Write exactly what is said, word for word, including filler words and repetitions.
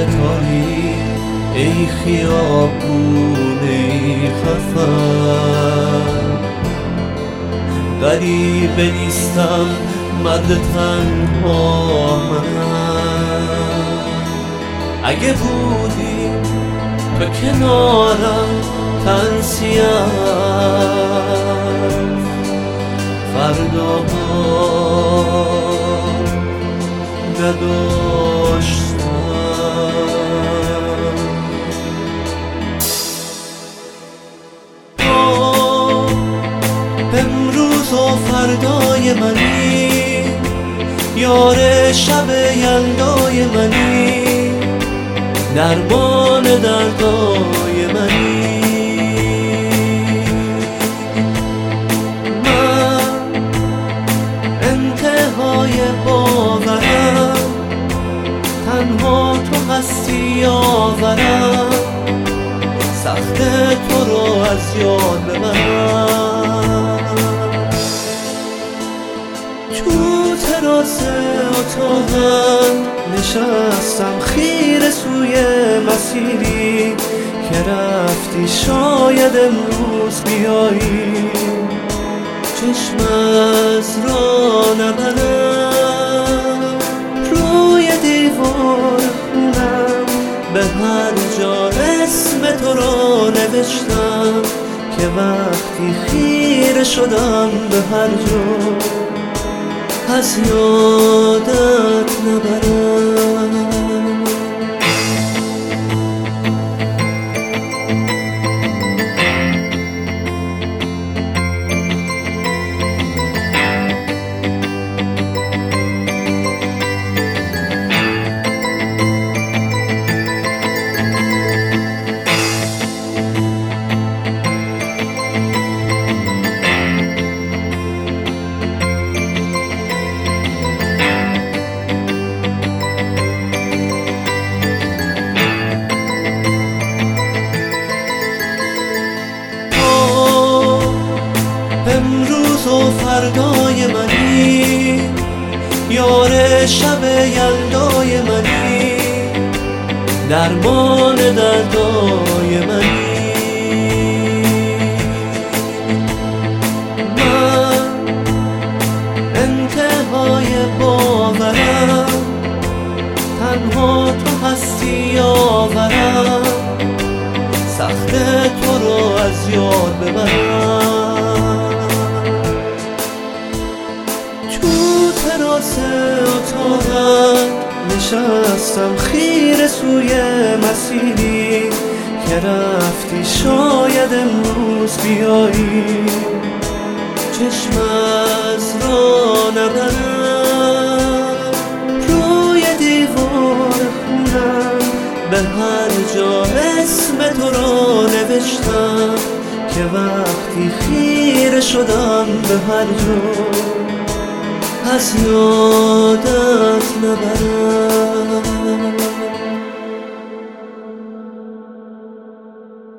تاری، ای خیابون ای خفن. غریبه نیستم مرد تنها منم، اگه بودی به کنارم تنسیم فردا نداشتم. تو امروز و فردای منی، یار شب یلدای منی، درمان دردای منی. من انتهای باورم، تنها تو هستی آورم، سخت تو رو از یاد ببرم. تو تراس اتاقم نشستم خیره سوی مسیری که رفتی، شاید امروز بیایی. چشم از را نبرم، روی دیوار خونم به هر جا اسم تو را نوشتم که وقتی خیره شدم به هر جا از یادت نبرم. امروز و فردای منی، یار شب یلدای منی، درمان دردای منی. من انتهای باورم، تنها تو هستی آورم، سخت تو رو از یاد ببرم. تراس اتاقم نشستم خیره سوی مسیری که رفتی، شاید امروز بیایی. چشم از را نبرم، روی دیوار خونم به هر جا اسم تو را نوشتم که وقتی خیره شدم به هر جا از یادت نبرم.